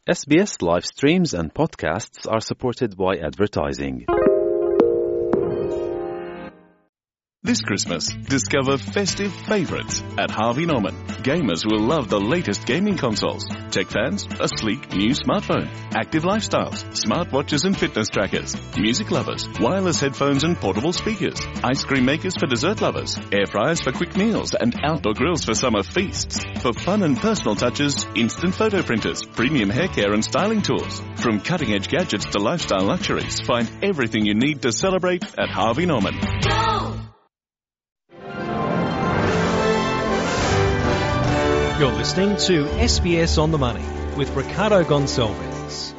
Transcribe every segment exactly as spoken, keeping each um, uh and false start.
S B S live streams and podcasts are supported by advertising. This Christmas, discover festive favorites at Harvey Norman. Gamers will love the latest gaming consoles. Tech fans, a sleek new smartphone. Active lifestyles, smartwatches and fitness trackers. Music lovers, wireless headphones and portable speakers. Ice cream makers for dessert lovers. Air fryers for quick meals and outdoor grills for summer feasts. For fun and personal touches, instant photo printers, premium hair care and styling tools. From cutting-edge gadgets to lifestyle luxuries, find everything you need to celebrate at Harvey Norman. Go! You're listening to S B S On The Money with Ricardo Gonçalves.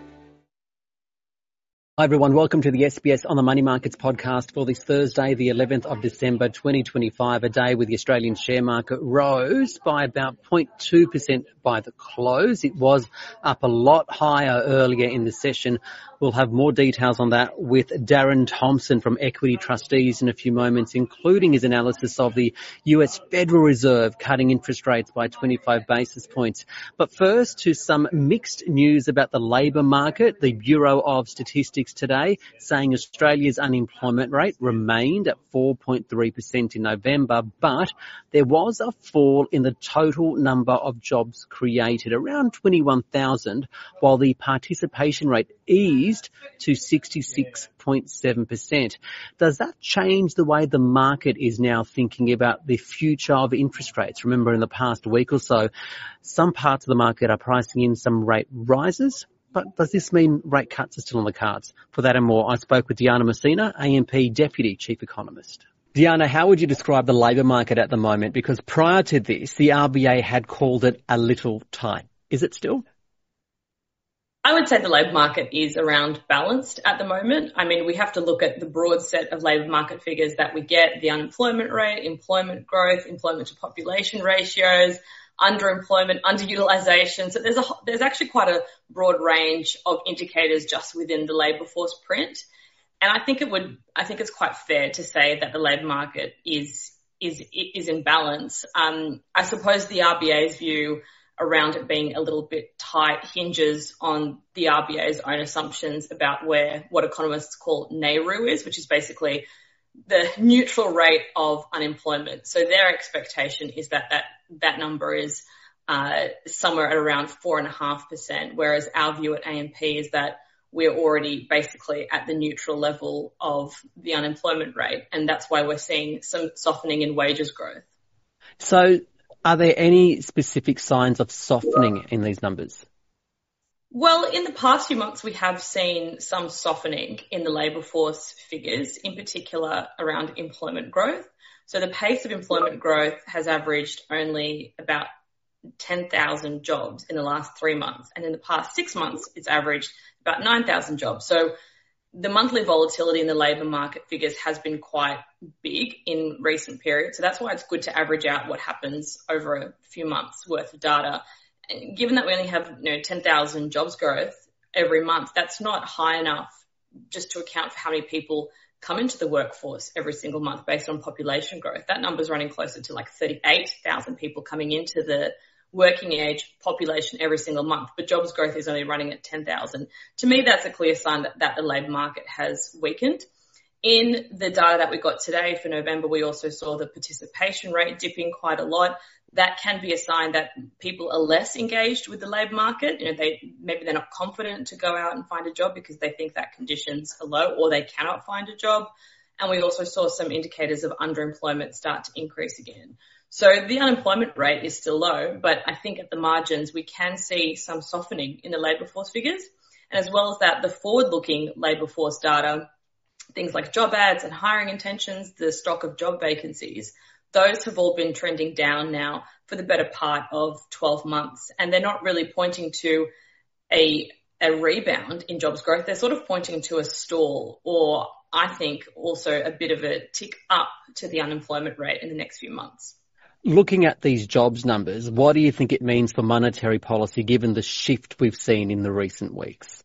Hi everyone, welcome to the S B S On The Money Markets podcast for this Thursday, the eleventh of December twenty twenty-five, a day where the Australian share market rose by about zero point two percent by the close. It was up a lot higher earlier in the session. We'll have more details on that with Darren Thompson from Equity Trustees in a few moments, including his analysis of the U S Federal Reserve cutting interest rates by twenty-five basis points. But first, to some mixed news about the labour market. The Bureau of Statistics today saying Australia's unemployment rate remained at four point three percent in November, but there was a fall in the total number of jobs created, around twenty-one thousand, while the participation rate eased to sixty-six point seven percent. Does that change the way the market is now thinking about the future of interest rates? Remember, in the past week or so, some parts of the market are pricing in some rate rises. But does this mean rate cuts are still on the cards? For that and more, I spoke with Diana Messina, A M P Deputy Chief Economist. Diana, how would you describe the labour market at the moment? Because prior to this, the R B A had called it a little tight. Is it still? I would say the labour market is around balanced at the moment. I mean, we have to look at the broad set of labour market figures that we get, the unemployment rate, employment growth, employment to population ratios, underemployment, underutilisation. So there's a, there's actually quite a broad range of indicators just within the labour force print. And I think it would, I think it's quite fair to say that the labour market is, is, is in balance. Um, I suppose the R B A's view around it being a little bit tight hinges on the R B A's own assumptions about where what economists call NAIRU is, which is basically the neutral rate of unemployment. So their expectation is that that, that number is uh, somewhere at around four and a half percent, whereas our view at A M P is that we're already basically at the neutral level of the unemployment rate, and that's why we're seeing some softening in wages growth. So are there any specific signs of softening in these numbers? Well, in the past few months, we have seen some softening in the labour force figures, in particular around employment growth. So the pace of employment growth has averaged only about ten thousand jobs in the last three months. And in the past six months, it's averaged about nine thousand jobs. So the monthly volatility in the labour market figures has been quite big in recent periods. So that's why it's good to average out what happens over a few months worth of data. And given that we only have, you know, ten thousand jobs growth every month, that's not high enough just to account for how many people come into the workforce every single month based on population growth. That number's running closer to like thirty-eight thousand people coming into the working age population every single month, but jobs growth is only running at ten thousand. To me, that's a clear sign that, that the labour market has weakened. In the data that we got today for November, we also saw the participation rate dipping quite a lot. That can be a sign that people are less engaged with the labour market. You know, they maybe they're not confident to go out and find a job because they think that conditions are low or they cannot find a job. And we also saw some indicators of underemployment start to increase again. So the unemployment rate is still low, but I think at the margins we can see some softening in the labour force figures. And as well as that, the forward-looking labour force data, things like job ads and hiring intentions, the stock of job vacancies, those have all been trending down now for the better part of twelve months. And they're not really pointing to a, a rebound in jobs growth. They're sort of pointing to a stall, or I think also a bit of a tick up to the unemployment rate in the next few months. Looking at these jobs numbers, what do you think it means for monetary policy given the shift we've seen in the recent weeks?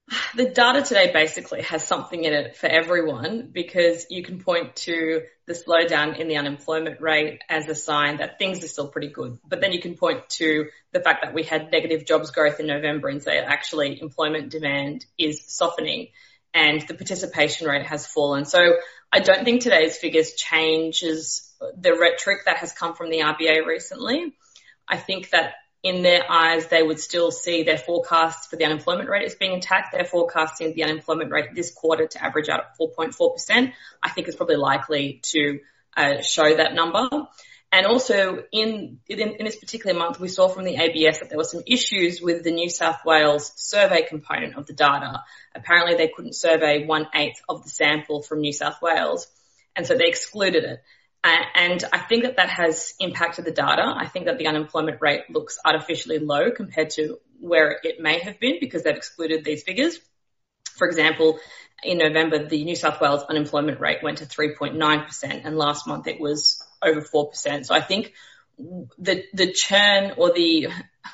The data today basically has something in it for everyone, because you can point to the slowdown in the unemployment rate as a sign that things are still pretty good. But then you can point to the fact that we had negative jobs growth in November and say actually employment demand is softening and the participation rate has fallen. So I don't think today's figures changes the rhetoric that has come from the R B A recently. I think that in their eyes, they would still see their forecasts for the unemployment rate as being intact. They're forecasting the unemployment rate this quarter to average out at four point four percent. I think it's probably likely to uh, show that number. And also in, in, in this particular month, we saw from the A B S that there were some issues with the New South Wales survey component of the data. Apparently they couldn't survey one eighth of the sample from New South Wales, and so they excluded it. And I think that that has impacted the data. I think that the unemployment rate looks artificially low compared to where it may have been because they've excluded these figures. For example, in November, the New South Wales unemployment rate went to three point nine percent, and last month it was over four percent. So I think the, the churn or the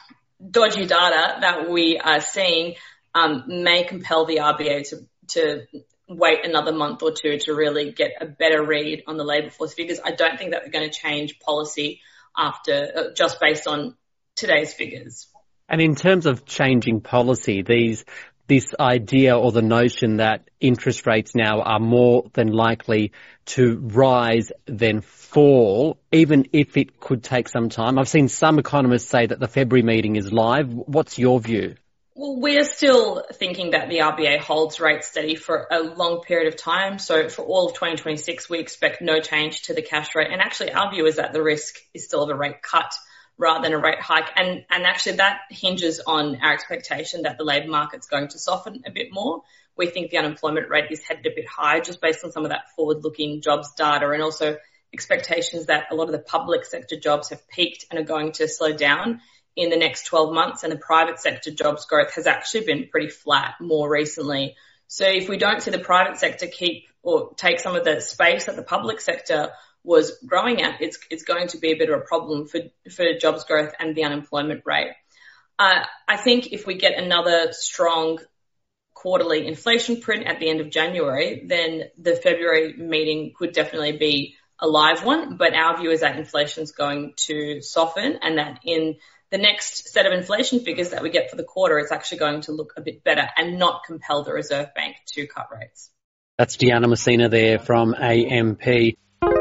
dodgy data that we are seeing um, may compel the R B A to, to wait another month or two to really get a better read on the labour force figures. I don't think that they're going to change policy after uh, just based on today's figures. And in terms of changing policy, these this idea or the notion that interest rates now are more than likely to rise than fall, even if it could take some time. I've seen some economists say that the February meeting is live. What's your view? Well, we're still thinking that the R B A holds rates steady for a long period of time. So for all of twenty twenty-six, we expect no change to the cash rate. And actually our view is that the risk is still of a rate cut rather than a rate hike. And, and actually that hinges on our expectation that the labour market's going to soften a bit more. We think the unemployment rate is headed a bit higher just based on some of that forward-looking jobs data, and also expectations that a lot of the public sector jobs have peaked and are going to slow down in the next twelve months, and the private sector jobs growth has actually been pretty flat more recently. So if we don't see the private sector keep or take some of the space that the public sector was growing at, it's it's going to be a bit of a problem for, for jobs growth and the unemployment rate. Uh, I think if we get another strong quarterly inflation print at the end of January, then the February meeting could definitely be a live one. But our view is that inflation is going to soften, and that in the next set of inflation figures that we get for the quarter, it's actually going to look a bit better and not compel the Reserve Bank to cut rates. That's Deanna Messina there from A M P.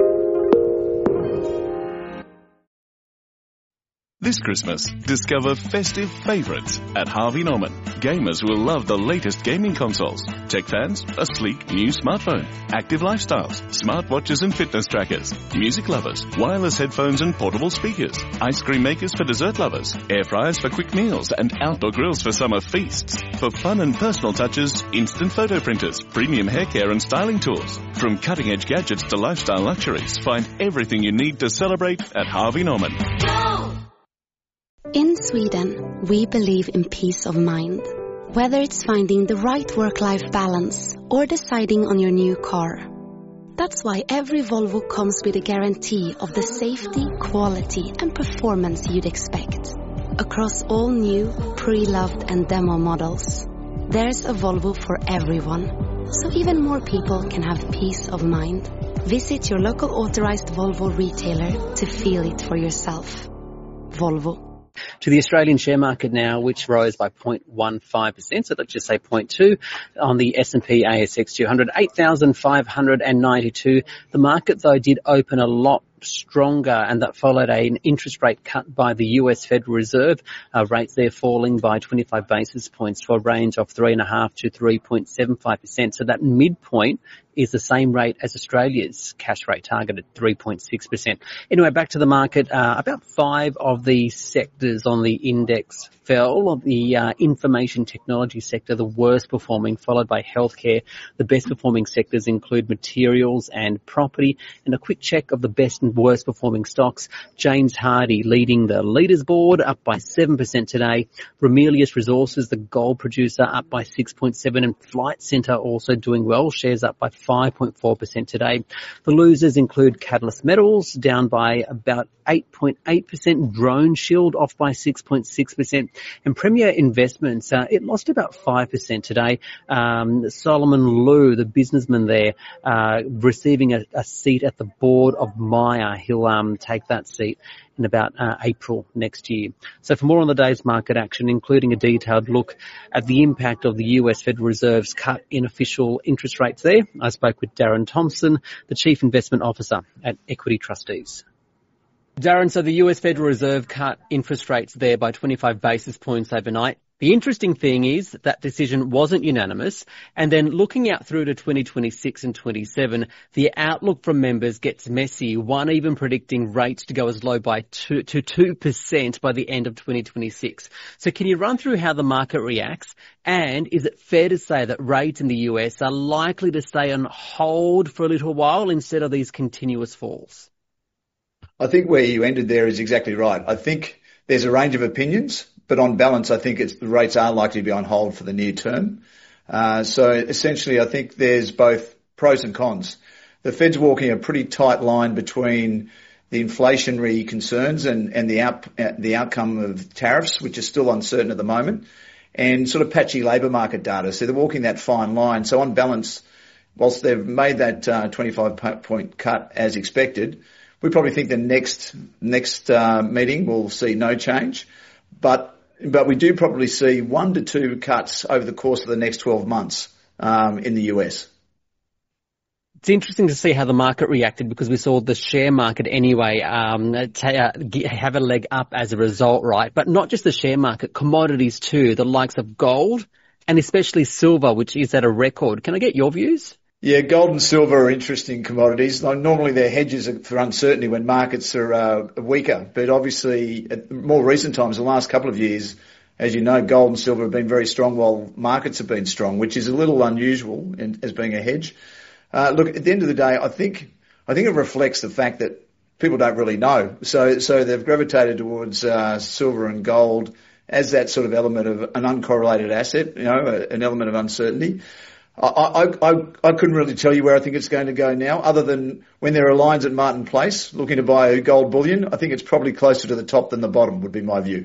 This Christmas, discover festive favourites at Harvey Norman. Gamers will love the latest gaming consoles, tech fans, a sleek new smartphone, active lifestyles, smartwatches and fitness trackers, music lovers, wireless headphones and portable speakers, ice cream makers for dessert lovers, air fryers for quick meals and outdoor grills for summer feasts. For fun and personal touches, instant photo printers, premium hair care and styling tools. From cutting-edge gadgets to lifestyle luxuries, find everything you need to celebrate at Harvey Norman. Go! In Sweden, we believe in peace of mind. Whether it's finding the right work-life balance or deciding on your new car. That's why every Volvo comes with a guarantee of the safety, quality and performance you'd expect. Across all new, pre-loved and demo models. There's a Volvo for everyone. So even more people can have peace of mind. Visit your local authorized Volvo retailer to feel it for yourself. Volvo. To the Australian share market now, which rose by zero point one five percent, so let's just say zero point two on the S and P A S X two hundred, eight thousand five hundred ninety-two. The market, though, did open a lot stronger, and that followed an interest rate cut by the U S Federal Reserve. Uh, rates there falling by twenty-five basis points to a range of three point five to three point seven five percent. So that midpoint is the same rate as Australia's cash rate target at three point six percent. Anyway, back to the market. Uh, about five of the sectors on the index fell. The uh, information technology sector, the worst performing, followed by healthcare. The best performing sectors include materials and property. And a quick check of the best and worst performing stocks. James Hardie leading the leaders board, up by seven percent today. Ramelius Resources, the gold producer, up by six point seven, and Flight Centre also doing well, shares up by five point four percent today. The losers include Catalyst Metals, down by about eight point eight percent, Drone Shield off by six point six percent, and Premier Investments, uh, it lost about five percent today. Um, Solomon Lew, the businessman there, uh, receiving a, a seat at the board of Myer. He'll um, take that seat in about uh, April next year. So for more on the day's market action, including a detailed look at the impact of the U S Federal Reserve's cut in official interest rates there, I spoke with Darren Thompson, the Chief Investment Officer at Equity Trustees. Darren, so the U S Federal Reserve cut interest rates there by twenty-five basis points overnight. The interesting thing is that decision wasn't unanimous, and then looking out through to twenty twenty-six and twenty-seven, the outlook from members gets messy, one even predicting rates to go as low by two, to two percent by the end of twenty twenty-six. So can you run through how the market reacts, and is it fair to say that rates in the U S are likely to stay on hold for a little while instead of these continuous falls? I think where you ended there is exactly right. I think there's a range of opinions, but on balance, I think it's, the rates are likely to be on hold for the near term. Uh, so essentially, I think there's both pros and cons. The Fed's walking a pretty tight line between the inflationary concerns and, and the out, the outcome of tariffs, which is still uncertain at the moment, and sort of patchy labour market data. So they're walking that fine line. So on balance, whilst they've made that uh, twenty-five point cut as expected, we probably think the next next uh, meeting will see no change, but but we do probably see one to two cuts over the course of the next twelve months um, in the U S. It's interesting to see how the market reacted, because we saw the share market anyway um, t- uh, have a leg up as a result, right? But not just the share market, commodities too, the likes of gold and especially silver, which is at a record. Can I get your views? Yeah, gold and silver are interesting commodities. Normally they're hedges for uncertainty when markets are uh, weaker, but obviously at more recent times, the last couple of years, as you know, gold and silver have been very strong while markets have been strong, which is a little unusual in, as being a hedge. Uh, look, at the end of the day, I think I think it reflects the fact that people don't really know. So so they've gravitated towards uh, silver and gold as that sort of element of an uncorrelated asset, you know, an element of uncertainty. I, I, I, I couldn't really tell you where I think it's going to go now, other than when there are lines at Martin Place looking to buy gold bullion. I think it's probably closer to the top than the bottom would be my view.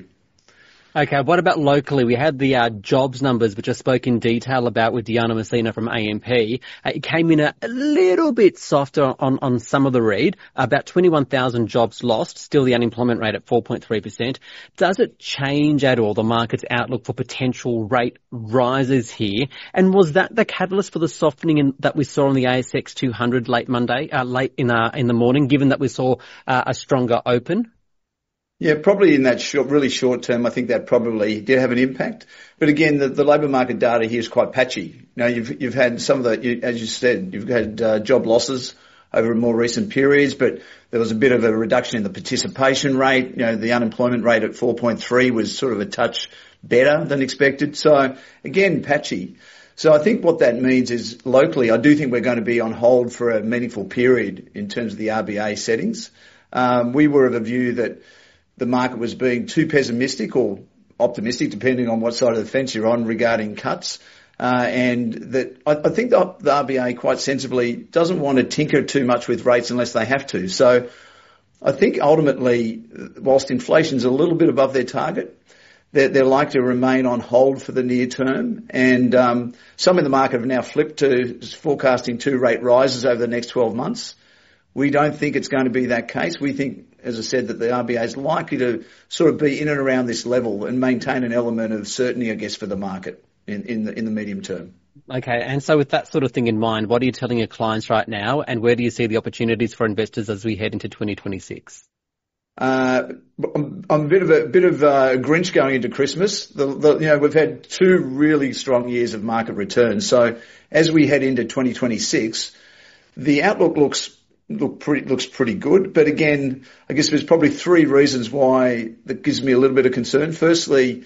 Okay, what about locally? We had the uh, jobs numbers, which I spoke in detail about with Diana Messina from A M P. Uh, it came in a, a little bit softer on, on some of the read, about twenty-one thousand jobs lost, still the unemployment rate at four point three percent. Does it change at all the market's outlook for potential rate rises here? And was that the catalyst for the softening in, that we saw on the A S X two hundred late Monday, uh, late in, uh, in the morning, given that we saw uh, a stronger open? Yeah, probably in that short, really short term, I think that probably did have an impact. But again, the, the labour market data here is quite patchy. You know, you've you've had some of the, you, as you said, you've had uh, job losses over more recent periods, but there was a bit of a reduction in the participation rate. You know, the unemployment rate at four point three was sort of a touch better than expected. So again, patchy. So I think what that means is locally, I do think we're going to be on hold for a meaningful period in terms of the R B A settings. Um, we were of a view that the market was being too pessimistic or optimistic, depending on what side of the fence you're on, regarding cuts. Uh, and that I, I think the, the R B A quite sensibly doesn't want to tinker too much with rates unless they have to. So I think ultimately, whilst inflation's a little bit above their target, they're, they're likely to remain on hold for the near term. And um, some in the market have now flipped to forecasting two rate rises over the next twelve months. We don't think it's going to be that case. We think, as I said, that the R B A is likely to sort of be in and around this level and maintain an element of certainty, I guess, for the market in, in the in the medium term. Okay, and so with that sort of thing in mind, what are you telling your clients right now, and where do you see the opportunities for investors as we head into twenty twenty-six? Uh, I'm, I'm a bit of a bit of a Grinch going into Christmas. The, the, you know, we've had two really strong years of market returns. So as we head into twenty twenty-six, the outlook looks Look pretty, looks pretty good. But again, I guess there's probably three reasons why that gives me a little bit of concern. Firstly,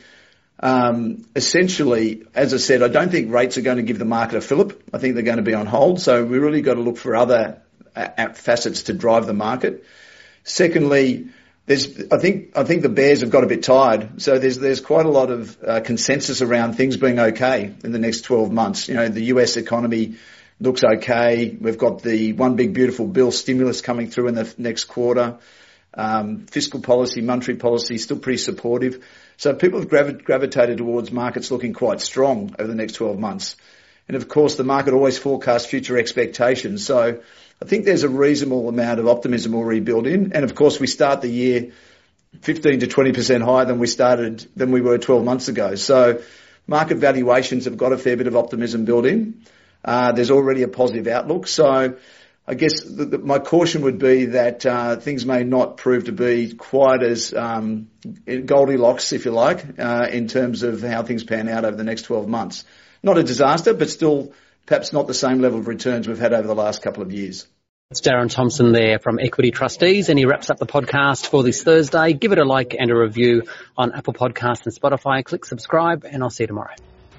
um, essentially, as I said, I don't think rates are going to give the market a fillip. I think they're going to be on hold. So we really got to look for other uh, facets to drive the market. Secondly, there's, I think, I think the bears have got a bit tired. So there's, there's quite a lot of uh, consensus around things being okay in the next twelve months. You know, the U S economy looks okay. We've got the one big beautiful bill stimulus coming through in the next quarter. Um, fiscal policy, monetary policy, still pretty supportive. So people have gravi- gravitated towards markets looking quite strong over the next twelve months. And of course, the market always forecasts future expectations. So I think there's a reasonable amount of optimism already built in. And of course, we start the year fifteen to twenty percent higher than we started, than we were twelve months ago. So market valuations have got a fair bit of optimism built in. Uh, there's already a positive outlook. So I guess the, the, my caution would be that uh, things may not prove to be quite as um, Goldilocks, if you like, uh, in terms of how things pan out over the next twelve months. Not a disaster, but still perhaps not the same level of returns we've had over the last couple of years. It's Darren Thompson there from Equity Trustees, and he wraps up the podcast for this Thursday. Give it a like and a review on Apple Podcasts and Spotify. Click subscribe, and I'll see you tomorrow.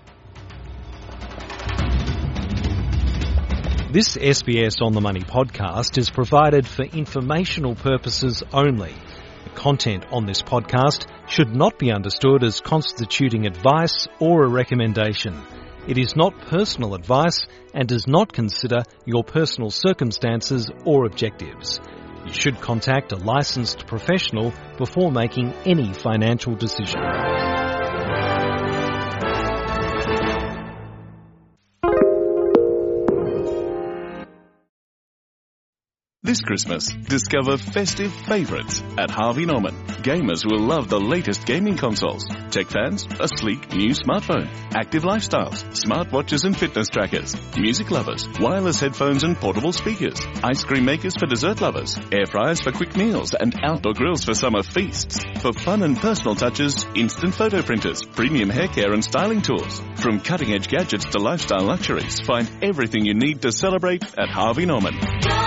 This S B S On The Money podcast is provided for informational purposes only. The content on this podcast should not be understood as constituting advice or a recommendation. It is not personal advice and does not consider your personal circumstances or objectives. You should contact a licensed professional before making any financial decision. This Christmas, discover festive favourites at Harvey Norman. Gamers will love the latest gaming consoles. Tech fans, a sleek new smartphone. Active lifestyles, smartwatches and fitness trackers. Music lovers, wireless headphones and portable speakers. Ice cream makers for dessert lovers. Air fryers for quick meals and outdoor grills for summer feasts. For fun and personal touches, instant photo printers, premium hair care and styling tools. From cutting edge gadgets to lifestyle luxuries, find everything you need to celebrate at Harvey Norman.